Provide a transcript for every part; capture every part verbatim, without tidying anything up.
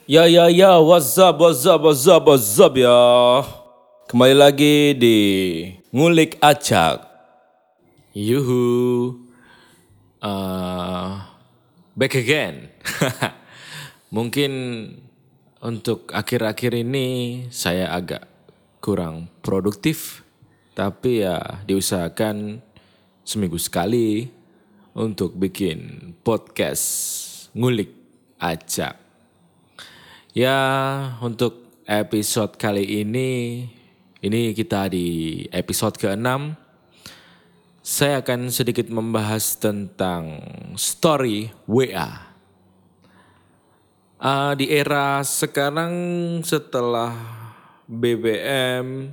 Ya ya ya, what's up, what's up, what's up, what's up ya. Kembali lagi di Ngulik Acak. Yuhu. Uh, Back again. Mungkin untuk akhir-akhir ini saya agak kurang produktif. Tapi ya diusahakan seminggu sekali untuk bikin podcast Ngulik Acak. Ya, untuk episode kali ini, ini kita di episode keenam. Saya akan sedikit membahas tentang story W A. Uh, di era sekarang setelah B B M,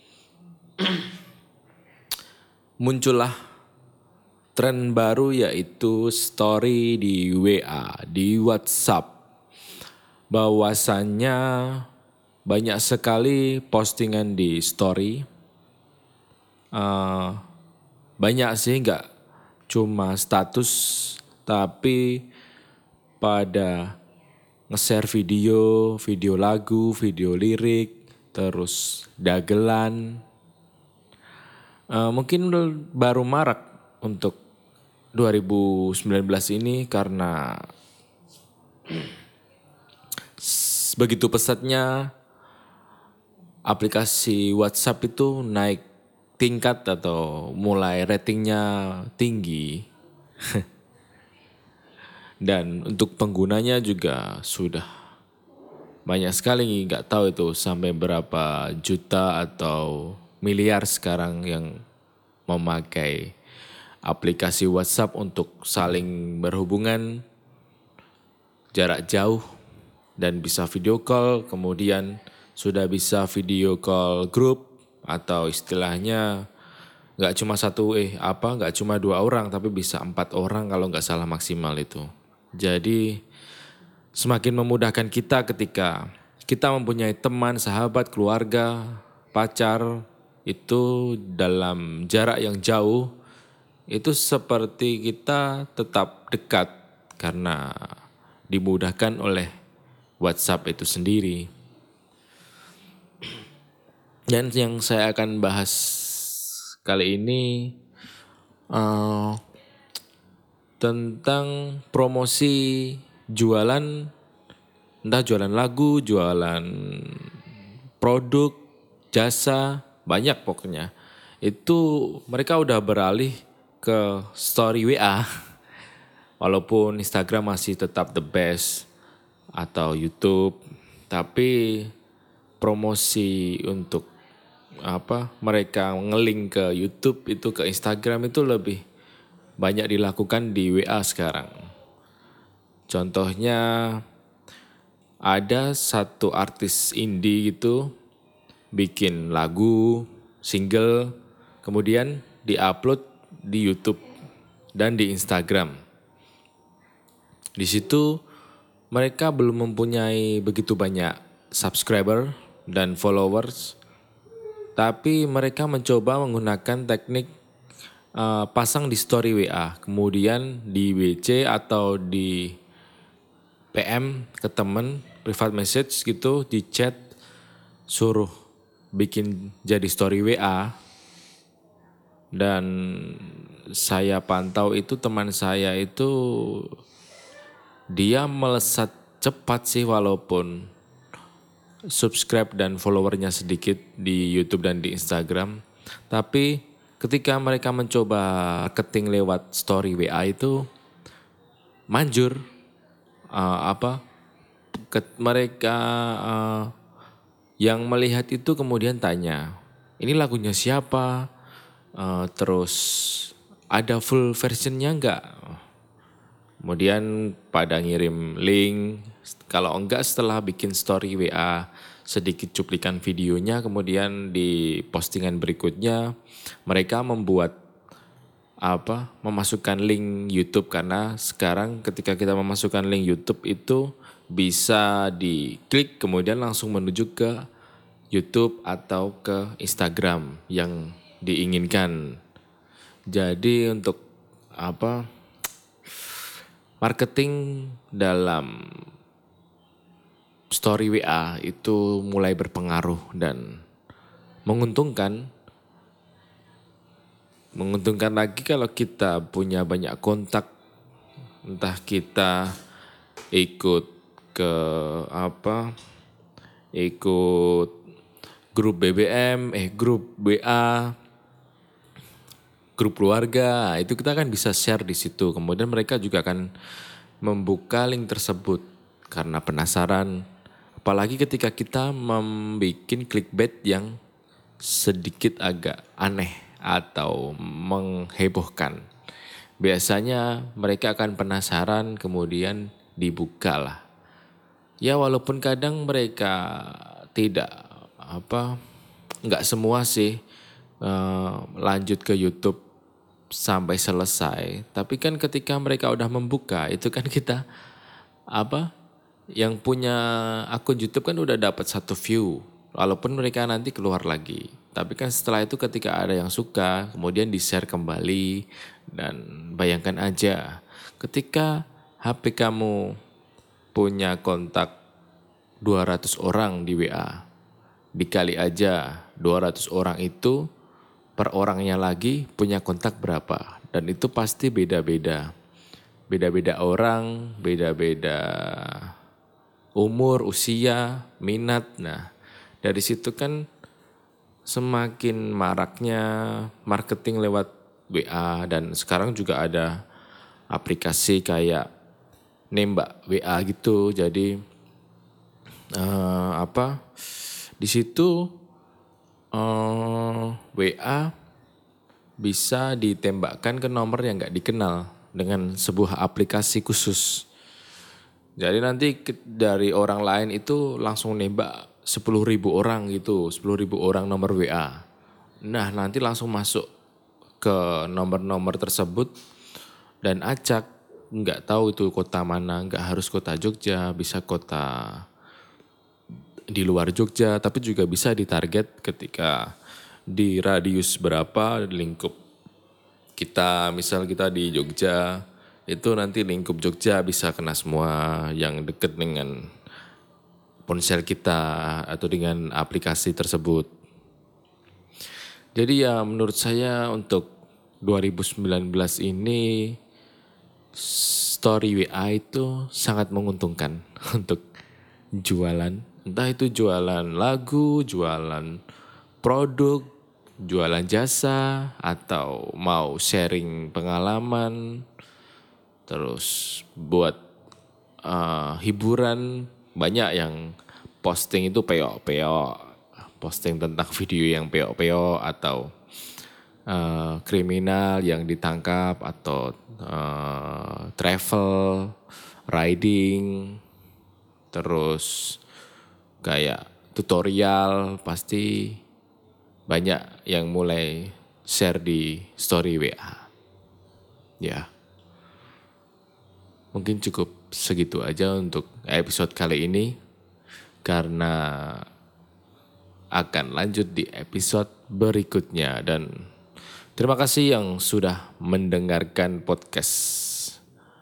muncullah tren baru yaitu story di W A, di WhatsApp. Bahwasannya banyak sekali postingan di story. Uh, banyak sih, nggak cuma status, tapi pada nge-share video, video lagu, video lirik, terus dagelan. Uh, mungkin baru marak untuk dua ribu sembilan belas ini karena begitu pesatnya aplikasi WhatsApp itu naik tingkat atau mulai ratingnya tinggi. Dan untuk penggunanya juga sudah banyak sekali, nggak tahu itu sampai berapa juta atau miliar sekarang yang memakai aplikasi WhatsApp untuk saling berhubungan jarak jauh. Dan bisa video call, kemudian sudah bisa video call grup atau istilahnya nggak cuma satu eh apa nggak cuma dua orang tapi bisa empat orang kalau nggak salah maksimal itu. Jadi semakin memudahkan kita ketika kita mempunyai teman, sahabat, keluarga, pacar itu dalam jarak yang jauh, itu seperti kita tetap dekat karena dimudahkan oleh WhatsApp itu sendiri. Dan yang saya akan bahas kali ini uh, tentang promosi jualan, entah jualan lagu, jualan produk, jasa, banyak pokoknya. Itu mereka udah beralih ke story W A. Walaupun Instagram masih tetap the best atau YouTube, tapi promosi untuk apa mereka nge-link ke YouTube itu ke Instagram itu lebih banyak dilakukan di W A sekarang. Contohnya ada satu artis indie gitu bikin lagu, single, kemudian diupload di YouTube dan di Instagram. Di situ mereka belum mempunyai begitu banyak subscriber dan followers, tapi mereka mencoba menggunakan teknik uh, pasang di story W A, kemudian di W C atau di P M ke temen, private message gitu, di chat, suruh bikin jadi story W A. Dan saya pantau itu teman saya itu dia melesat cepat sih walaupun subscribe dan followernya sedikit di YouTube dan di Instagram. Tapi ketika mereka mencoba marketing lewat story W A itu manjur. Uh, apa ke, mereka uh, yang melihat itu kemudian tanya, ini lagunya siapa? Uh, terus ada full versionnya enggak? Kemudian pada ngirim link, kalau enggak setelah bikin story W A sedikit cuplikan videonya, kemudian di postingan berikutnya mereka membuat apa memasukkan link YouTube, karena sekarang ketika kita memasukkan link YouTube itu bisa diklik kemudian langsung menuju ke YouTube atau ke Instagram yang diinginkan. Jadi untuk apa marketing dalam story W A itu mulai berpengaruh dan menguntungkan. Menguntungkan lagi kalau kita punya banyak kontak, entah kita ikut ke apa, ikut grup B B M, eh grup W A, grup keluarga, itu kita kan bisa share di situ. Kemudian mereka juga akan membuka link tersebut karena penasaran. Apalagi ketika kita membuat clickbait yang sedikit agak aneh atau menghebohkan. Biasanya mereka akan penasaran kemudian dibuka lah. Ya walaupun kadang mereka tidak apa, nggak semua sih uh, lanjut ke YouTube sampai selesai. Tapi kan ketika mereka udah membuka itu kan kita apa, yang punya akun YouTube kan udah dapat satu view. Walaupun mereka nanti keluar lagi. Tapi kan setelah itu ketika ada yang suka, kemudian di-share kembali. Dan bayangkan aja, ketika H P kamu punya kontak dua ratus orang di W A. Dikali aja dua ratus orang itu, per orangnya lagi punya kontak berapa. Dan itu pasti beda-beda. Beda-beda orang, beda-beda umur, usia, minat. Nah, dari situ kan semakin maraknya marketing lewat W A dan sekarang juga ada aplikasi kayak nembak W A gitu. Jadi uh, apa? Di situ uh, W A bisa ditembakkan ke nomor yang nggak dikenal dengan sebuah aplikasi khusus. Jadi nanti dari orang lain itu langsung nembak sepuluh ribu orang gitu, sepuluh ribu orang nomor W A. Nah nanti langsung masuk ke nomor-nomor tersebut dan acak, nggak tahu itu kota mana, nggak harus kota Jogja, bisa kota di luar Jogja, tapi juga bisa ditarget ketika di radius berapa lingkup kita, misal kita di Jogja, itu nanti lingkup Jogja bisa kena semua yang deket dengan ponsel kita atau dengan aplikasi tersebut. Jadi ya menurut saya untuk dua ribu sembilan belas ini story W A itu sangat menguntungkan untuk jualan. Entah itu jualan lagu, jualan produk, jualan jasa, atau mau sharing pengalaman. Terus buat uh, hiburan, banyak yang posting itu peok-peok, posting tentang video yang peok-peok atau uh, kriminal yang ditangkap atau uh, travel, riding, terus kayak tutorial, pasti banyak yang mulai share di story W A. Ya. Mungkin cukup segitu aja untuk episode kali ini. Karena akan lanjut di episode berikutnya. Dan terima kasih yang sudah mendengarkan podcast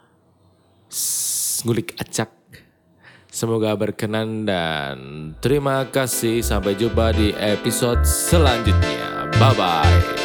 Ngulik Acak. Semoga berkenan dan terima kasih. Sampai jumpa di episode selanjutnya. Bye-bye.